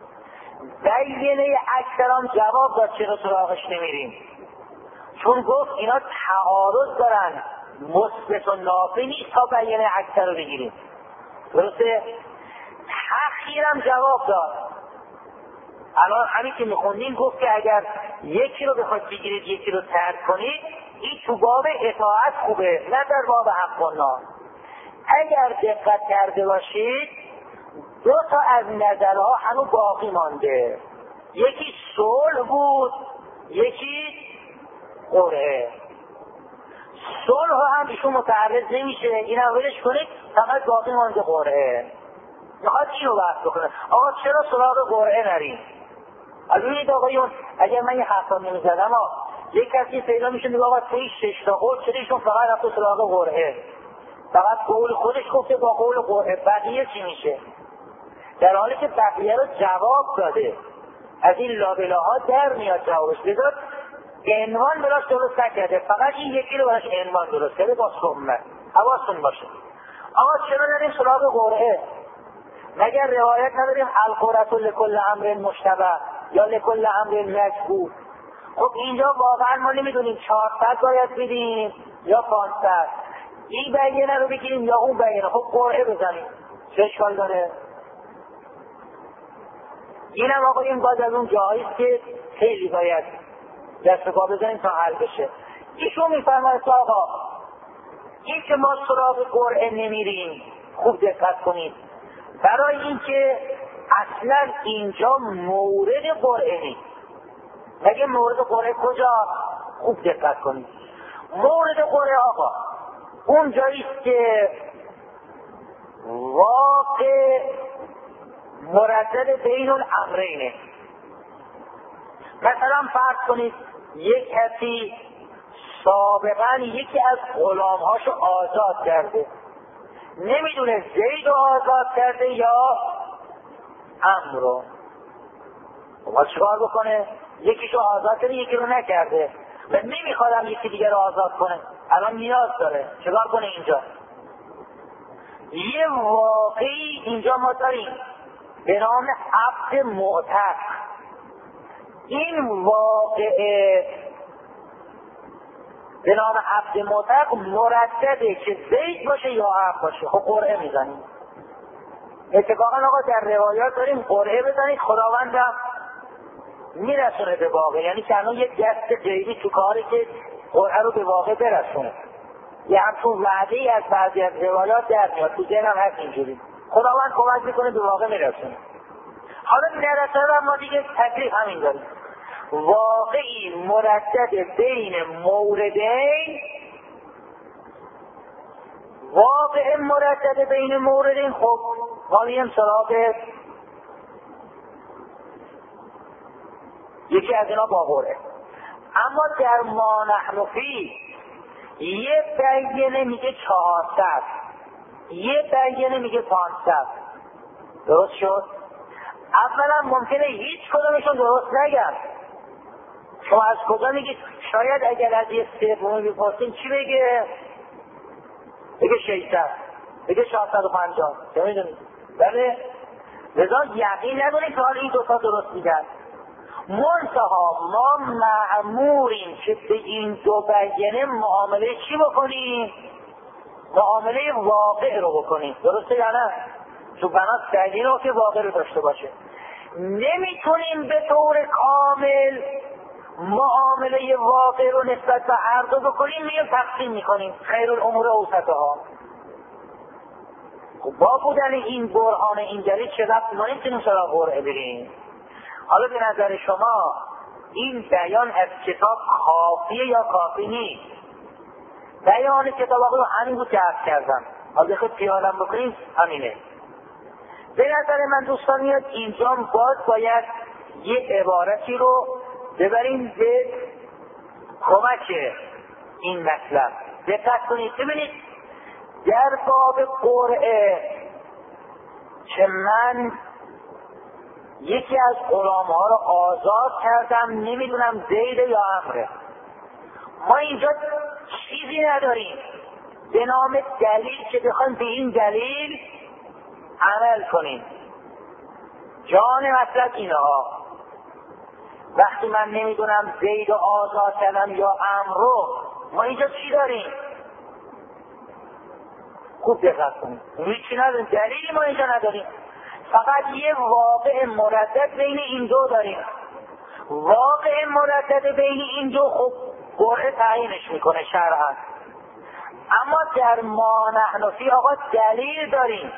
بیانه اکثرام جواب داد چرا سراغش نمیریم. چون گفت اینا تعارض دارن، مثبت و نافی نیست تا بیانه اکثر رو بگیریم. درسته؟ تأخیرم جواب داد. الان همین که میخوندیم گفت که اگر یکی رو بخواید بگیرید یکی رو ترک کنید، این تو باب اطاعت خوبه، نه در باب حق و نام. اگر دقت کرده باشید 2 تا از نظرها هنوز باقی مانده، یکی صلح بود، یکی قرعه. صلح هم ایشون متعرض نمیشه، این هم ولش کنید، فقط باقی مانده قرعه. میخواد اینو بحث بکنه آقا چرا سراغ قرعه نریم؟ ببینید آقایون، اگر من یه حرفا نمیزدم یک کسی پیدا میشه میگه آقا توی 6 تا قول چرا ایشون فقط رفت سراغ قرعه، فقط قول خودش گفته با قول قرعه، بقیه چی میشه؟ در حالی که بقیه رو جواب داده. از این لابلاها در میاد جوابش. بذار عنوان براش درست نکرده، فقط این یکی رو براش عنوان درست کرده با سمت. حواستون باشه. آقا چرا نریم سراغ قرعه؟ مگر روایت نداریم القرعة لکل امر مشتبه یا لکل امر مجبور؟ خب اینجا واقعا ما نمیدونیم 400 باید بدیم یا 500، این بیانه رو بگیریم یا اون بیانه. خب قرعه بزنیم، چه اشکال داره؟ اینم آقا این باز از اون جاییست که خیلی باید دست پا بزنیم تا حل بشه. ایشون میفرماید که آقا این که ما سراغ قرعه نمیریم، خوب دقت کنید، برای اینکه اصلا اینجا مورد قرعه نیست. مگه مورد قرعه کجا؟ خوب دقت کنید. مورد قرعه آقا اون جاییست که واقع مردد بین الامرینه. مثلا فرض کنید یک کسی سابقا یکی از غلامهاشو آزاد کرده، نمیدونه زید رو آزاد کرده یا عمرو رو. ما چیکار بکنه؟ یکیشو آزاد کرده یکی رو نکرده و نمیخوادم یکی دیگر رو آزاد کنه، الان نیاز داره، چیکار کنه؟ اینجا یه واقعی اینجا ما داریم به نام عبد معتق. این واقعه به نام عبد معتق مردده که زید باشه یا عبد باشه. خب قرعه میزنیم. اتفاقا آقا در روایات داریم قرعه بزنید، خداوندم میرسونه به واقع، یعنی که الان یک دست غیبی تو کاری که قرآن رو به واقع برسونه. یه همچون وعده ای از بعضی از روایات در میاد، تو ذهنم هست اینجوری خداوند کمک میکنه به واقع میرسونه. حالا نرسونه ما دیگه تکلیف همین داریم، واقعی مردد بین موردین، واقع مردد بین موردین. خب ما میگیم سراغ یکی از اینا با قرعه. اما در ما نحن فی یه بیانه میگه 400، یه بیانه میگه 500. درست شد؟ اولا ممکنه هیچ کدومشون درست نگن. شما از کجا میگید؟ شاید اگر از یه سومی بپرسین چی بگه؟ بگه 600، بگه 450. چه میدونید؟ بله لذا یقین نداریم که حالا این دوتا درست میگن. منتها ما مأموریم که به این دو بیانه معامله چی بکنیم؟ معامله واقع رو بکنیم. درسته یا نه؟ تو بناس دلیل رو که واقع رو داشته باشه. نمیتونیم به طور کامل معامله واقع رو نسبت به هر دو بکنیم، میگیم تقسیم میکنیم خیر الامور اوسطها. خب با بودن این برهان این دلیل چه وقت ما نمیتونیم سراغ قرعه بریم. حالا به نظر شما این بیان از کتاب کافیه یا کافی نیست؟ بیان کتاب آقا همین بود که عرض کردم، حالا خود پیالم بکنیم همینه. به نظر من دوستان میاد اینجا باید یک عبارتی رو ببریم به کمک این مطلب. دقت کنید ببینید در باب قرعه که من یکی از غلام‌ها رو آزاد کردم، نمیدونم زید یا عمره، ما اینجا چیزی نداریم به نام دلیل که بخوایم به این دلیل عمل کنیم. جان مطلب اینها وقتی من نمیدونم زید رو آزاد کردم یا عمرو، ما اینجا چی داریم؟ خوب دقت کنیم، هیچی نداریم، دلیلی ما اینجا نداریم، فقط یه واقع مردد بین این دو داریم. واقع مردد بین این دو خب قرعه تعیینش میکنه شرعا. اما در ما نحن فی آقا دلیل داریم.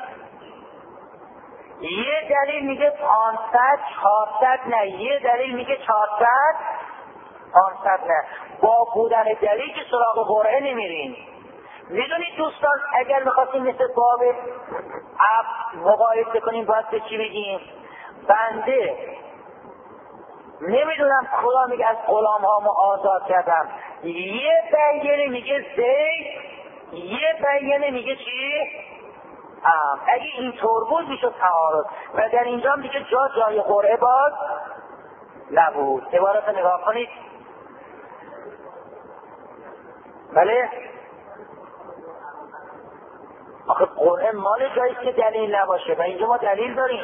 یه دلیل میگه 500 400 نه، یه دلیل میگه 400 500 نه. با بودن دلیل که سراغ قرعه نمیرین. میدونید دوستان اگر میخواستیم مثل باب مقایسه کنیم باید به چی بگیم؟ بنده نمیدونم خدا میگه از غلام ها ما آزاد کردم، یه بیانه میگه زید، یه بیانه میگه چی؟ اگه اینطور بود میشه تعارض و در اینجا دیگه جای قرعه باز نبود. عبارت نگاه کنید. بله آخه قرعه مال جاییست که دلیل نباشه و اینجا ما دلیل داریم.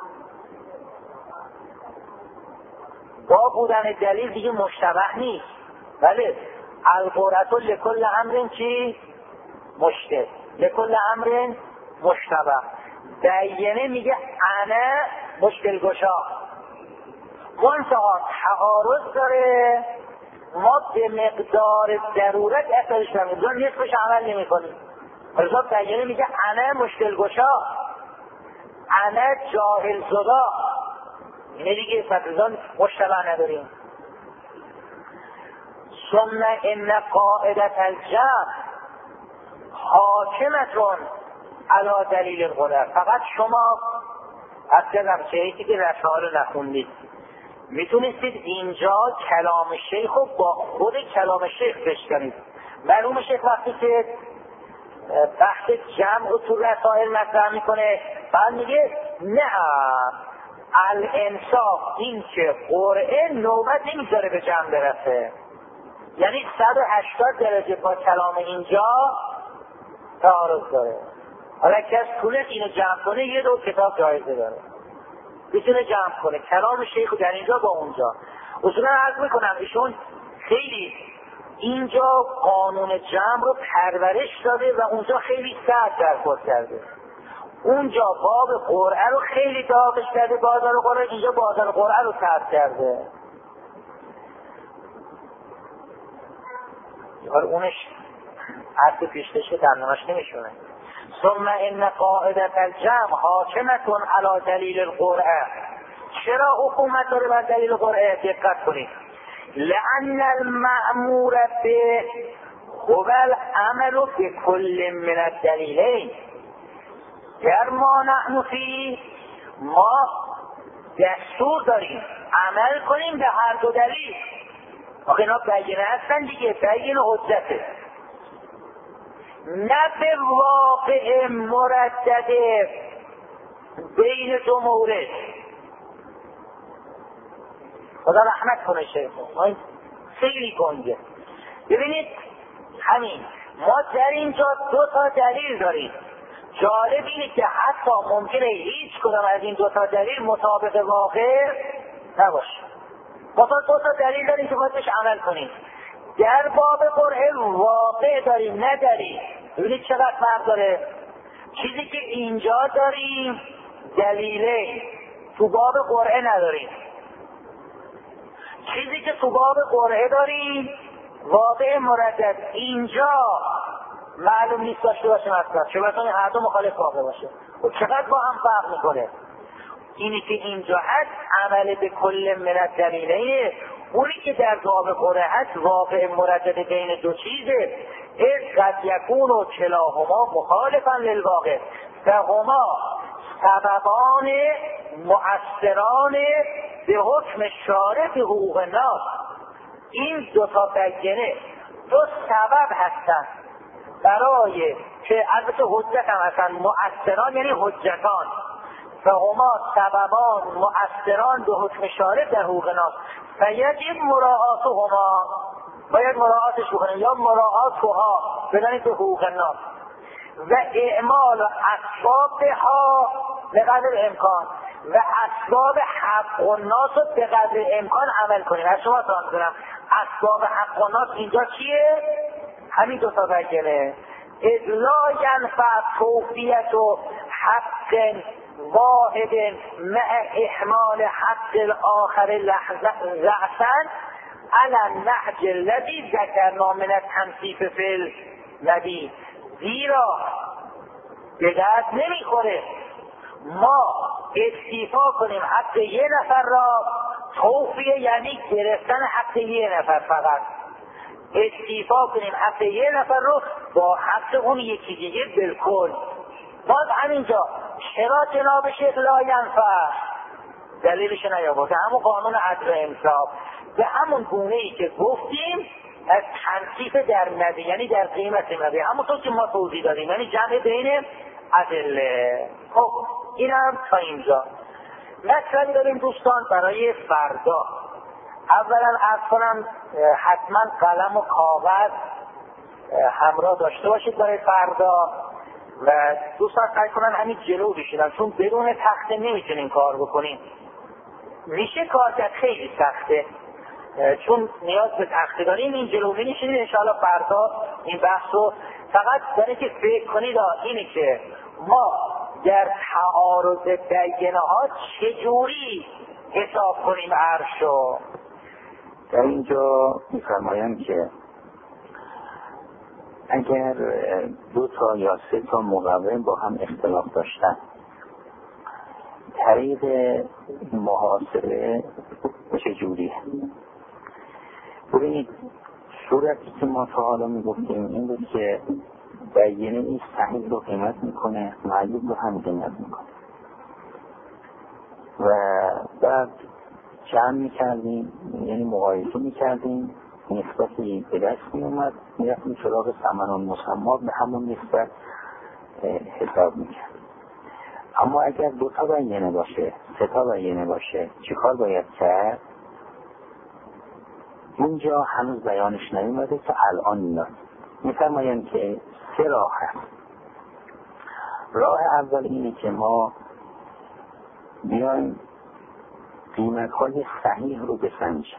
با بودن دلیل دیگه مشتبه نیست. بله القرعه لکل امر چی؟ مشتبه. لکل امر مشتبه. بیانه میگه انا مشکل گشا. منتها تعارض داره، ما به مقدار ضرورت اثرش نمیدیم، نصفش عمل نمی کنیم. رضا بیانه میگه انا مشکل گشا، انا جاهل زدا. اینه دیگه فترزان مشتبه نداریم. ثم ان قاعدت الجمع حاکمتون علی دلیل القدر. فقط شما اصلا شیعی که رسائل رو نخوندید میتونستید اینجا کلام شیخ رو با خود کلام شیخ بشکنید. معلوم شیخ وقتی که بحث جمع رو تو رسائل مطرح میکنه بعد میگه نه الانصاف این که قرعه نوبت نمیذاره به جمع برسه، یعنی 180 درجه با کلام اینجا تعارض داره. حالا کس تونست اینو جمع کنه یه دو کتاب جایزه داره، بتونه جمع کنه کلام شیخ در اینجا با اونجا. اصولا عرض میکنم ایشون خیلی اینجا قانون جمع رو پرورش داده و اونجا خیلی سخت درکار کرده. اونجا باب قرعه رو خیلی داغش کرده، بازار قرعه، اینجا بازار قرعه رو سخت کرده. اونش حرف پیشتشه دندوناش نمیشونه. ثم ان قاعدة الجمع حاکمتون علی دلیل القرعه. چرا حکومت داره بر دلیل قرعه؟ دقت کنید. لأن المأمور به هو العمل بكل من الدلیلین. در ما نحن فی ما دستور داریم عمل کنیم به هر دو دلیل. آخه اینا بیانه هستن دیگه، بیانه حجته، نه به واقع مردد بین دو مورد. خدا رحمت کنه شیخون، خیلی گنجه. ببینید همین ما در اینجا دو تا دلیل داریم. جالب اینه که حتی ممکنه هیچ کدام از این دو تا دلیل مطابق واقع نباشه. ما دو تا دلیل داریم که باید بهش عمل کنیم. در باب قرعه واقع داریم نه دلیل. ببینید چقدر فرق داره. چیزی که اینجا داریم دلیله، تو باب قرعه نداریم. چیزی که تو باب قرعه داریم واقع مردد، اینجا معلوم نیست داشته باشه مثلا چه بسانی هر دو مخالف واقع باشه. و چقدر با هم فرق میکنه. اینی که اینجا هست عمل به کل من الدلیلین، اونی که در باب قرعه هست واقع مردد بین دو چیزه. قد یکون و کلاهما مخالفا للواقع فهما سببان مؤثران به حکم شارع به حقوق الناس. این دو تا بیانه دو سبب هستند برای که البته حجت هم هستن. مؤثران یعنی حجتان. فهما سببان مؤثران به حکم شارع در حقوق الناس فیجب مراعاتهما، باید مراعاتش بکنیم یا مراعاتها بدانید به حقوق الناس و اعمال اسبابها به قدر امکان و اسباب حق الناس رو به قدر امکان عمل کنیم. از شما سوال کنم اسباب حق الناس اینجا چیه؟ همین دو تا بیانه. اذ لا ینفع توفیت و حق واحد مع احمال حق الاخر لحظا على النهج الذي ذكرنا من التنصیف فی النبی. زیرا به درد نمیخوره ما استیفا کنیم حق یه نفر را، توفیه یعنی گرفتن حق یه نفر فقط، استیفا کنیم حق یه نفر رو با حق اون یکی دیگه بالکل. باز همینجا چرا جناب شیخ لا ینفع دلیلش نیاورده؟ همون قانون عدل و انصاف به همون گونه ای که گفتیم از تنصیف در نبی یعنی در قیمت نبی، همونطور که ما توضیح دادیم یعنی جمع بین ادله. خب این هم تا اینجا. مطلبی داریم دوستان برای فردا. اولا عرض کنم حتما قلم و کاغذ همراه داشته باشید برای فردا و دوستان سعی کنن همین جلو بشینن، چون بدون تخته نمیتونین کار بکنین. میشه کار کرد خیلی سخته چون نیاز به تخته داریم. این جلو بنشینید انشاءالله فردا این بحث رو فقط برای که فکر کنید اینه که ما در تعارض بیانه ها چجوری حساب کنیم عرشو. در اینجا می‌فرمایند که اگر دو تا یا سه تا مقوم با هم اختلاف داشتن، طریق محاسبه چجوریه؟ ببینید صورتی که ما تا حالا میگفتیم این بود که بیانه این صحیح رو قیمت میکنه، معیوب رو هم قیمت میکنه و بعد جمع میکردیم یعنی مقایسه میکردیم، نسبتی به دست میومد، میرفتیم سراغ ثمن المسمى به همون نسبت حساب میکرد. اما اگر دو تا بیانه باشه، سه تا بیانه باشه، چیکار باید کرد؟ اینجا هنوز بیانش نیومده که الان میاد. میفرمایند که سه راه هست. راه اول اینه که ما بیایم قیمت‌های صحیح رو بسنجیم.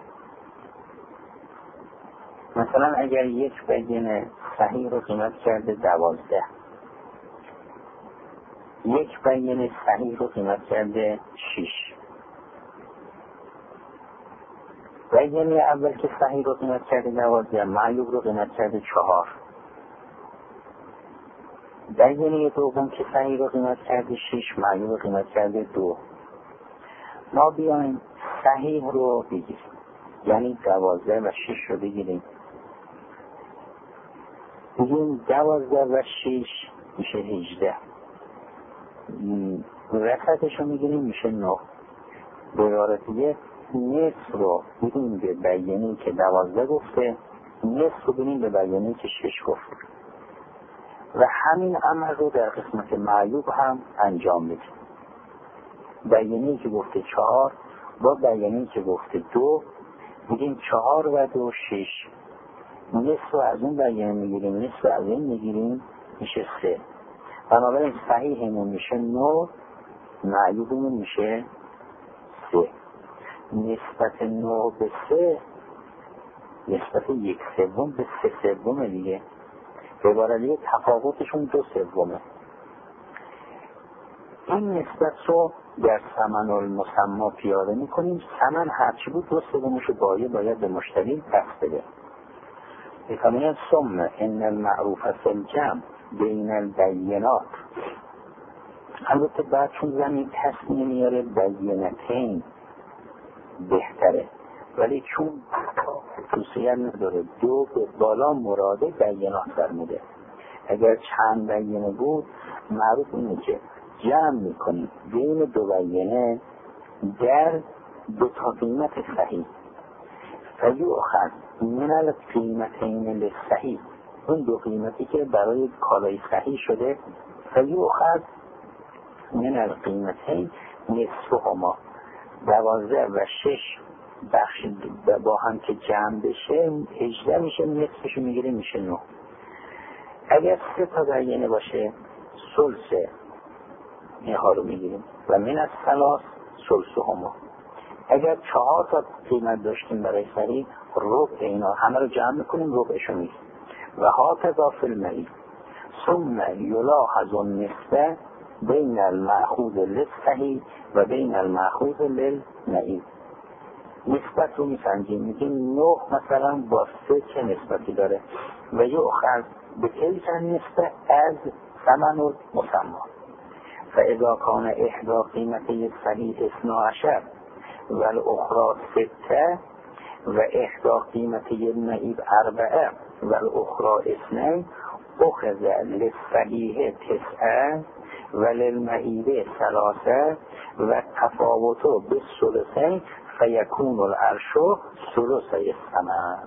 مثلا اگر یک بیانه صحیح رو قیمت کرده 12، یک بیانه صحیح رو قیمت کرده 6 بیانیه اول که صحیح رو قیمت کرده 12، معیوب رو قیمت کرده 4. بیانیه دوم که صحیح رو قیمت کرده 6، معیوب رو قیمت کرده 2. ما بیایم صحیح رو بگیریم، یعنی 12 و 6 رو بگیریم، بگیم 12 و 6 میشه 18. وسطش رو میگیریم میشه 9. به عبارت دیگه نصف رو بگیم به بیانیه که 12 گفته، نصف رو بگیم به بیانیه که 6 گفته، و همین عمل رو در قسمت معیوب هم انجام بدیم. بیانیه که گفته 4 با بیانیه که گفته 2 بگیم 4 و 2 6. نصف رو از اون بیانیه میگیریم، نصف رو از این میگیریم میشه 3. بنابراین صحیحمون میشه 9، معیوبمون میشه 3. نسبت 9 به 3 نسبت 1/3 به 3/3 دیگه. به عبارت دیگه تفاوتشون 2/3. این نسبت رو در ثمن المسمى پیاده میکنیم. ثمن هرچی بود 2/3 باید به مشتری پس بده. میکنیم ثم ان المعروف فی الجمع بین البینات. البته بعد چون زمین تصمیه میاره بینتین بهتره، ولی چون خصوصیت نداره 2 به بالا مراده بینات فرموده. اگر چند بینه بود معروف اینه که جمع میکنیم بین 2 بینه در 2 تا قیمت صحیح. فیؤخذ من القیمتین للصحیح، اون 2 قیمتی که برای کالای صحیح شده، فیؤخذ من القیمتین نصفهما. 12 و 6 بخش با هم که جمع بشه 18 میشه، نصفشو میگیریم میشه 9. اگر 3 تا بیانیه باشه ثلث اینها رو میگیریم و من از ثلاث ثلثهما. اگر 4 تا قیمت داشتیم برای صحیح، ربع اینا همه رو جمع میکنیم، ربعشو میگیریم. و هکذا فی المعیب ثم یلاحظ النسبه بین المأخوذ للصحیح و بین المأخوذ للمعیب. نسبت رو میسنجیم، میگیم 9 مثلا با 3 چه نسبتی داره و یؤخذ به تلک النسبه از ثمن المسمى. فاذا کان احدی قیمتی صحیح 12 و الاخرى 6 و احدی قیمتی المعیب 4 و الاخرى 2 اخذ للصحیح 9 و للمعیب 3 و تفاوت بالثلثین فیکون العرش ثلثی الثمن.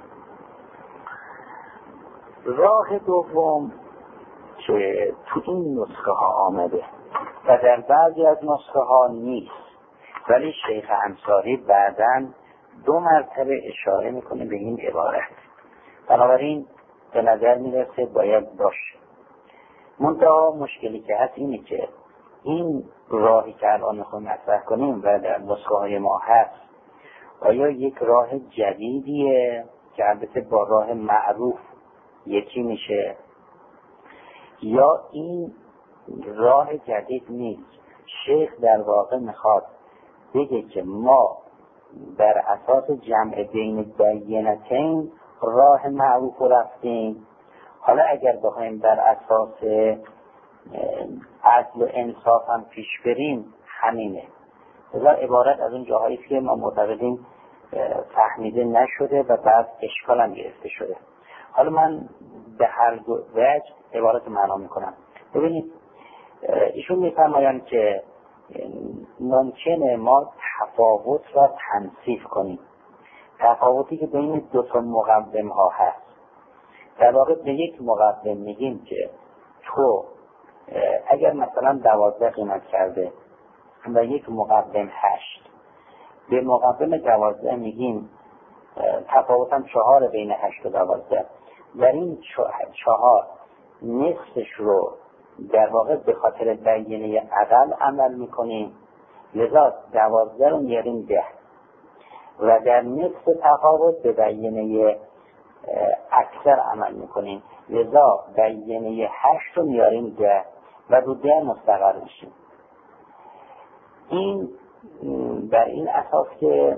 راه دوم که تو این نسخه ها آمده و در بعضی از نسخه ها نیست، ولی شیخ انصاری بعداً 2 مرتبه اشاره میکنه به این عبارت، بنابراین به نظر میرسه باید باشه. منتها مشکلی که هست اینه که این راهی که الان میخوایم مطرح کنیم و در نسخه های ما هست، آیا یک راه جدیدیه که البته با راه معروف یکی میشه، یا این راه جدید نیست؟ شیخ در واقع میخواد بگه که ما بر اساس جمع بین بینتین راه معروف رفتیم، حالا اگر بخوایم بر اساس عدل و انصاف هم پیش بریم همینه. لذا عبارت از اون جاهایی که ما معتقدیم فهمیده نشده و بعد اشکال هم گرفته شده. حالا من به هر دو وجه عبارت معنا میکنم. ببینید ایشون میفرمایند که ممکنه ما تفاوت را تنصیف کنیم، تفاوتی که بین 2 تا مقدم ها هست. در واقع به یک مقدم میگیم که تو اگر مثلا 12 قیمت کرده و یک مقدم 8، به مقدم 12 میگیم تفاوت هم 4 بین 8 و 12. در این 4 نصفش رو در واقع به خاطر بیانیه اقل عمل میکنیم، لذا 12 رو میاریم 10 و در نصف تفاوت به بیانیه اکثر عمل میکنیم، لذا بیانیه 8 رو میاریم 10 و رو 10 مستقر میشیم. این بر این اساس که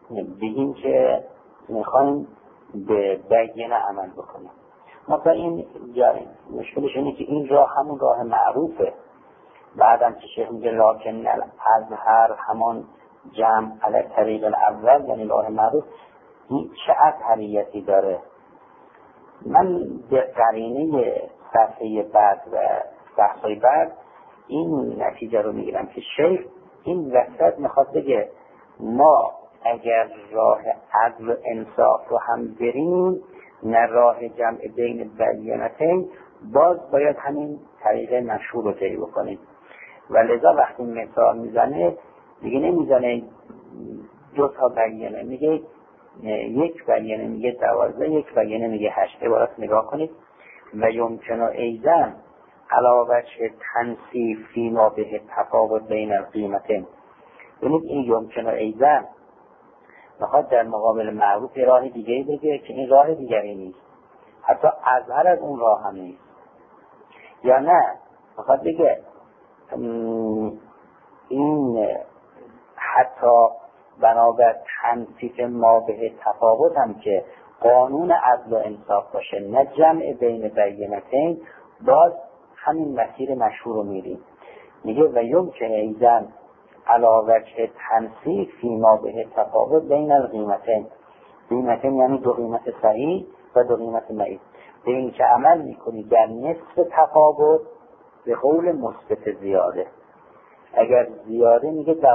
بگیم که میخوایم به بیانه عمل بکنیم. مثلا این مشکلش اینه که این راه همون راه معروفه. بعدم که شیخ میگه لکن الازهر همان جمع علی طریق الاول، یعنی راه معروف، این چه اثریتی داره؟ من به قرینه صفحه بعد و بحثای بعد این نتیجه رو میگیرم که شیخ این وسط میخواد بگه ما اگر راه عدل و انصاف رو هم بریم، نه راه جمع بین بیانتین، باز باید همین طریق مشهور رو طی بکنیم. و لذا وقتی مثال میزنه دیگه نمیزنه 2 تا بیانه، میگه یک بیانه میگه 12، یک بیانه میگه 8. عبارت نگاه کنید. و یمکن ایضا علی وجه تنصیف فیما به تفاوت بین القیمتین. ببینید این یمکن ایضا میخواد در مقابل معروف راه دیگه بگه که این راه دیگری نیست، حتی اظهر از اون راه هم نیست. یا نه میخواد بگه این حتی بنابر تنصیف ما به تفاوت هم که قانون عدل و انصاف باشه، نه جمع بین بیانتین، باز همین مسیر مشهور رو میریم. میگه و یمکن ایضا علی وجه تنصیف فیما به تفاوت بین القیمتین. قیمتین یعنی 2 قیمت صحیح و 2 قیمت معیب. به این که عمل میکنی در نصف تفاوت، به قول مثبت زیاده. اگر زیاده میگه 12،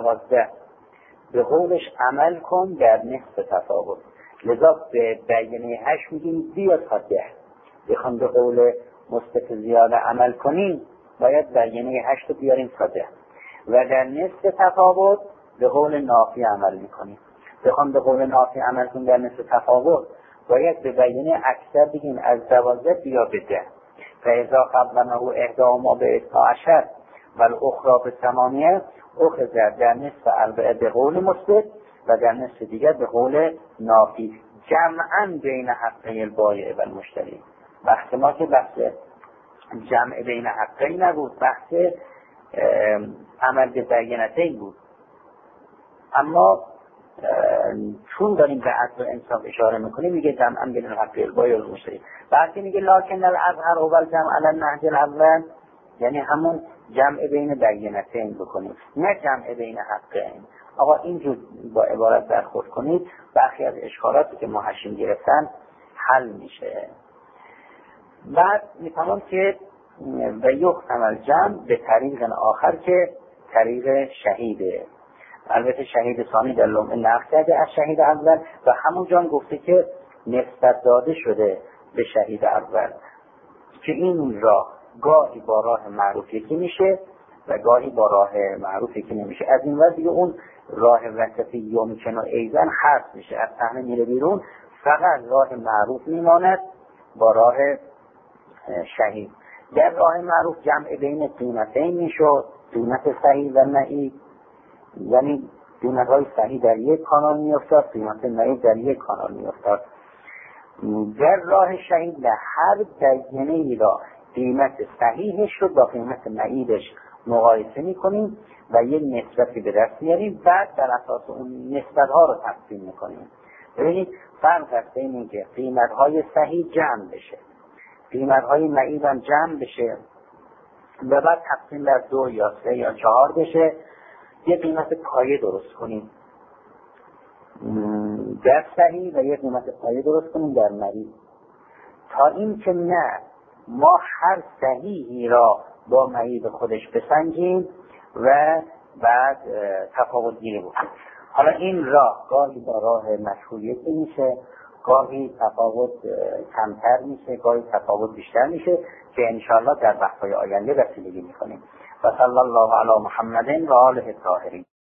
به قولش عمل کن در نصف تفاوت. لذا به بیانه 8 میگیم زیاد تا 10. بخوام به قول مثبت زیاده عمل کنیم باید بیانه 8 رو بیاریم تا 10. و در نصف تفاوت به قول نافی عمل میکنیم. بخوام به قول نافی عمل کنیم در نصف تفاوت باید به بیانه اکثر بگیم از 12 بیا به 10. فاذا قبلنه 11 به 12 و الاخرى به 8 اخذ در نصف اربعه به قول مثبت و در نصف دیگر به قول نافی، جمعا بین حقی البایع و المشتری. بحث ما که بحث جمع بین حقی نبود، بحث عمل به بیانتین بود. اما چون داریم به عدل و انصاف اشاره میکنیم میگه جمعا بین حقی البایع و المشتری. وقتی میگه لکن الازهر اول جمع علی النهج الاول، یعنی همون جمع بین بیانتین بکنیم، نه جمع بین حقین. آقا اینجور با عبارت برخورد کنید، برخی از اشکالاتی که محشم گرفتن حل میشه. بعد میفهمم که و یختم الجمع به طریق آخر که طریق شهیده. البته شهید ثانی در لمعه نقل کرده از شهید اول و همون جان گفته که نسبت داده شده به شهید اول که این راه گاهی با راه معروف یکی میشه و گاهی با راه معروف یکی نمیشه. از این وقت دیگه اون راه وسطی یمکن و ایضا حذف میشه، از صحنه میره بیرون، فقط راه معروف میماند با راه شهید. در راه معروف جمع بین قیمتین میشد، قیمت صحیح و معیب، یعنی قیمت های صحیح در یک کانال میافتاد، قیمت معیب در یک کانال میافتاد. در راه شهید به هر بیانه ای را قیمت صحیحش رو با قیمت معیبش مقایسه میکنیم و یک نسبتی به دست میاریم، بعد در اساس اون نسبت ها رو تقسیم میکنیم. ببینید فرق هست بین اینکه قیمت های صحیح جمع بشه، قیمت های معیب هم جمع بشه و بعد تقسیم در 2 یا 3 یا 4 بشه، یه قیمت پایه درست کنیم در صحیح و یه قیمت پایه درست کنیم در معیب. تا این که نه ما هر صحیحی را با معیب خودش بسنجیم و بعد تفاوت گیری بکنیم. حالا این راه گاهی با راه مشهوریتی میشه، گاهی تفاوت کمتر میشه، گاهی تفاوت بیشتر میشه که انشاءالله در بحث‌های آینده رسیدگی میکنیم. و صلی الله علی محمد و آله الطاهرین.